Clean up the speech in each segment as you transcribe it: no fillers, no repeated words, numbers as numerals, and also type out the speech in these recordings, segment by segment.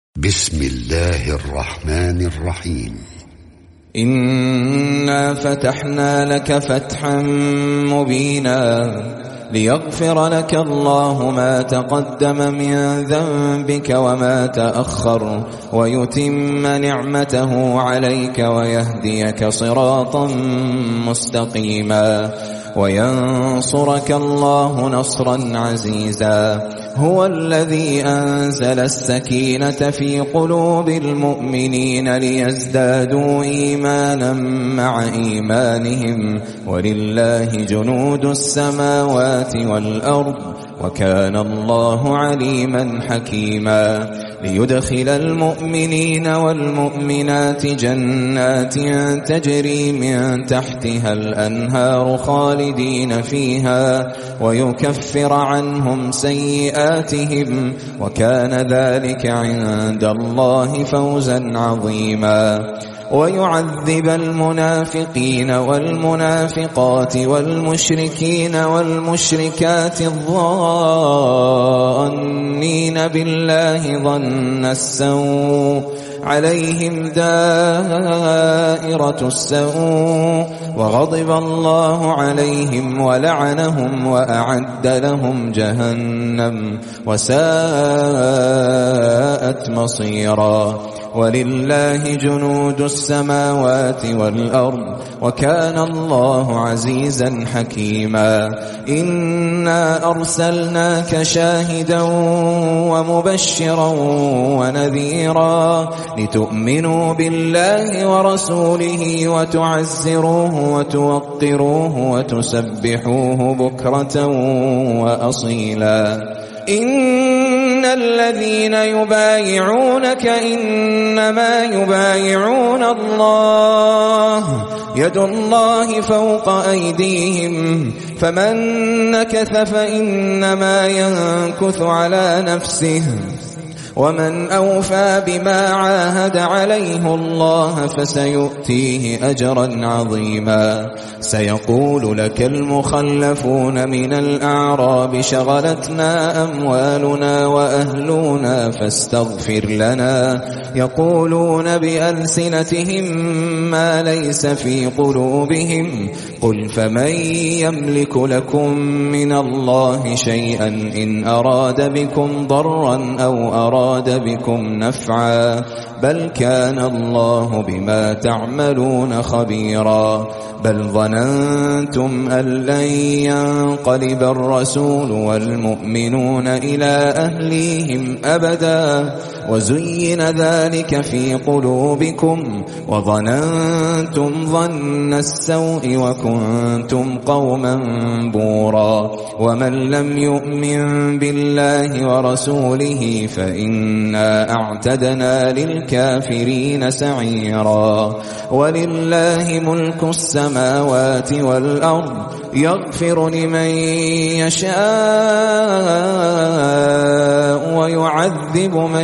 بسم الله الرحمن الرحيم. إنا فتحنا لك فتحا مبينا ليغفر لك الله ما تقدم من ذنبك وما تأخر ويتم نعمته عليك ويهديك صراطا مستقيما وينصرك الله نصرا عزيزا. هو الذي أنزل السكينة في قلوب المؤمنين ليزدادوا إيمانا مع إيمانهم ولله جنود السماوات والأرض وكان الله عليما حكيما. ليدخل المؤمنين والمؤمنات جنات تجري من تحتها الأنهار خالدين فيها ويكفر عنهم سيئاتهم وكان ذلك عند الله فوزا عظيما. ويعذب المنافقين والمنافقات والمشركين والمشركات الظانين بالله ظن السوء عليهم دائرة السوء وغضب الله عليهم ولعنهم وأعد لهم جهنم وساءت مصيرا. ولله جنود السماوات والأرض وكان الله عزيزا حكيما. إنا أرسلناك شاهدا ومبشرا ونذيرا لتؤمنوا بالله ورسوله وتعزروه وتوقروه وتسبحوه بكرة وأصيلا. إن الذين يبايعونك إنما يبايعون الله يد الله فوق أيديهم فمن نكث فإنما ينكث على نفسه ومن أوفى بما عاهد عليه الله فسيؤتيه أجرا عظيما. سيقول لك المخلفون من الأعراب شغلتنا أموالنا وأهلنا فاستغفر لنا يقولون بألسنتهم ما ليس في قلوبهم قل فمن يملك لكم من الله شيئا إن أراد بكم ضرا أو أراد بكم نفعا بل كان الله بما تعملون خبيرا. بل ظننتم أن لن ينقلب الرسول والمؤمنون إلى أهليهم أبدا وزين ذلك في قلوبكم وظننتم ظن السوء وكنتم قوما بورا. ومن لم يؤمن بالله ورسوله فإنا أعتدنا للكافرين سعيرا. ولله ملك السماوات والأرض يغفر لمن يشاء ويعذب من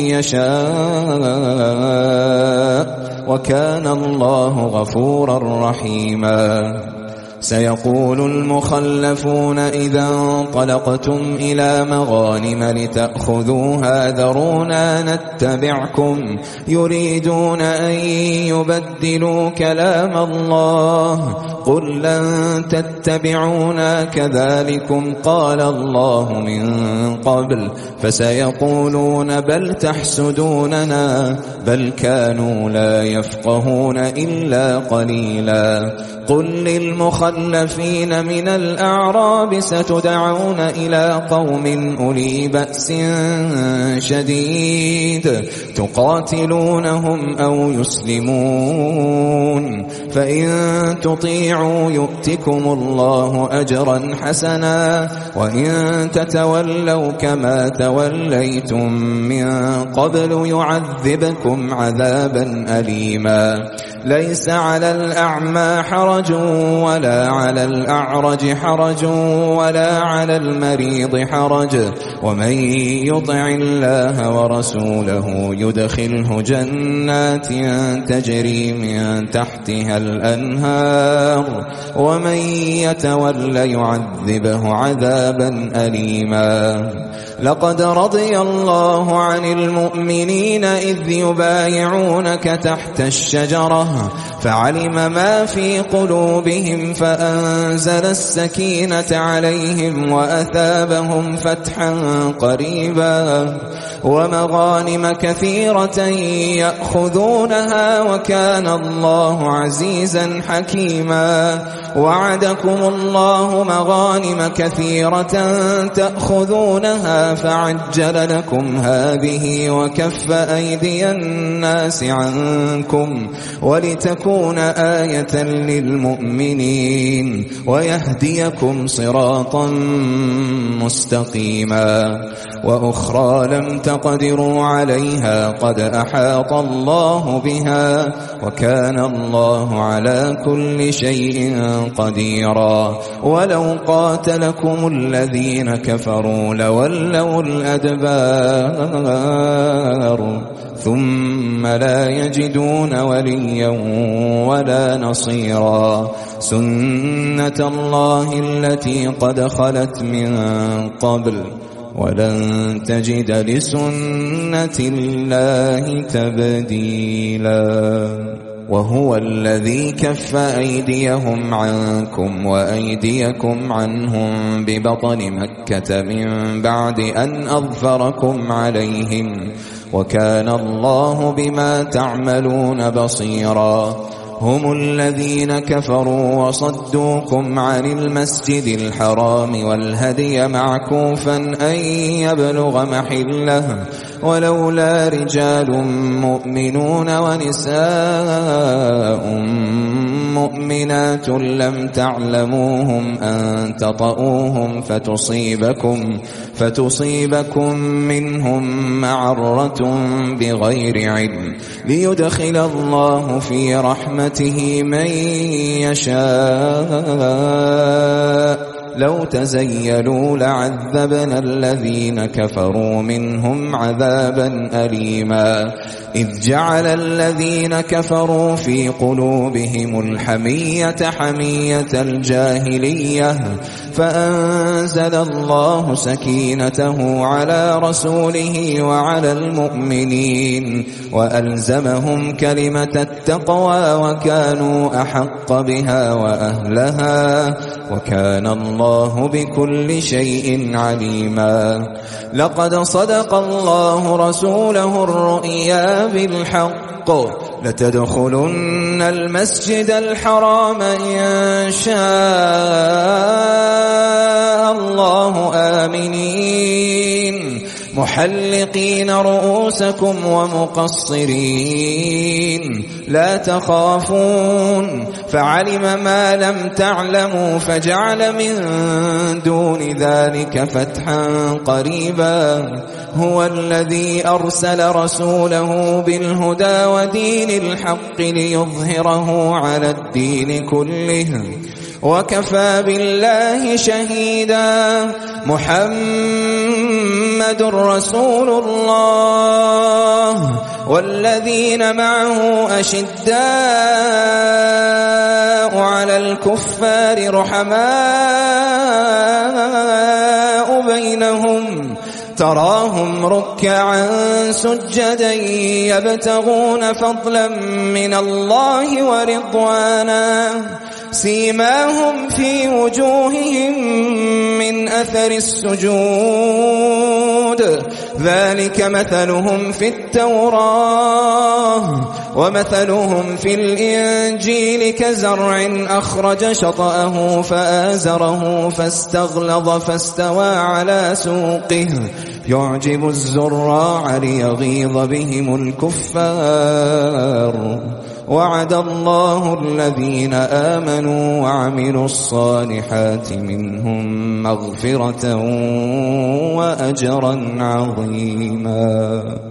يشاء وكان الله غفورا رحيما. سيقول المخلفون إذا انطلقتم إلى مغانم لتأخذوها ذرونا نتبعكم يريدون أن يبدلوا كلام الله قل لن تتبعونا كذلكم قال الله من قبل فسيقولون بل تحسدوننا بل كانوا لا يفقهون إلا قليلا. قل للمخلفين من الأعراب ستدعون إلى قوم أولي بأس شديد تقاتلونهم أو يسلمون فإن تطيعوا يؤتكم الله أجرا حسنا وإن تتولوا كما توليتم من قبل يعذبكم عذابا أليما. ليس على الأعمى حرج ولا على الأعرج حرج ولا على المريض حرج ومن يطع الله ورسوله يدخله جنات تجري من تحتها الأنهار ومن يتول يعذبه عذابا أليما. لقد رضي الله عن المؤمنين إذ يبايعونك تحت الشجرة فعلم ما في قلوبهم فأنزل السكينة عليهم وأثابهم فتحا قريبا ومغانم كثيرة يأخذونها وكان الله عزيزا حكيما وعدكم الله مغانم كثيرة تأخذونها فعجل لكم هذه وكف أيدي الناس عنكم ولتكون آية للمؤمنين ويهديكم صراطا مستقيما وأخرى لم تقدروا عليها قد أحاط الله بها وكان الله على كل شيء قديرا ولو قاتلكم الذين كفروا لولوا الأدبار ثم لا يجدون وليا ولا نصيرا سنة الله التي قد خلت من قبل ولن تجد لسنة الله تبديلا وهو الذي كف أيديهم عنكم وأيديكم عنهم ببطن مكة من بعد أن أظفركم عليهم وكان الله بما تعملون بصيرا هم الذين كفروا وصدوكم عن المسجد الحرام والهدي معكوفا أن يبلغ محله ولولا رجال مؤمنون ونساء مؤمنات لم تعلموهم أن تطؤوهم فتصيبكم منهم معرة بغير علم ليدخل الله في رحمته من يشاء لو تزيلوا لعذبنا الذين كفروا منهم عذابا أليما إذ جعل الذين كفروا في قلوبهم الحمية حمية الجاهلية فأنزل الله سكينته على رسوله وعلى المؤمنين وألزمهم كلمة التقوى وكانوا أحق بها وأهلها وكان الله بكل شيء عليما لقد صدق الله رسوله الرؤيا بالحق لتدخلن المسجد الحرام إن شاء الله آمنين محلقين رؤوسكم ومقصرين لا تخافون فعلم ما لم تعلموا فجعل من دون ذلك فتحا قريبا هو الذي أرسل رسوله بالهدى ودين الحق ليظهره على الدين كله وكفى بالله شهيدا محمد رسول الله والذين معه أشداء على الكفار رحماء بينهم تراهم ركعا سجدا يبتغون فضلا من الله ورضوانا سيماهم في وجوههم من أثر السجود ذلك مثلهم في التوراة ومثلهم في الإنجيل كزرع أخرج شطأه فآزره فاستغلظ فاستوى على سوقه يعجب الزراع ليغيظ بهم الكفار وعد الله الذين آمنوا وعملوا الصالحات منهم مغفرة وأجرا عظيما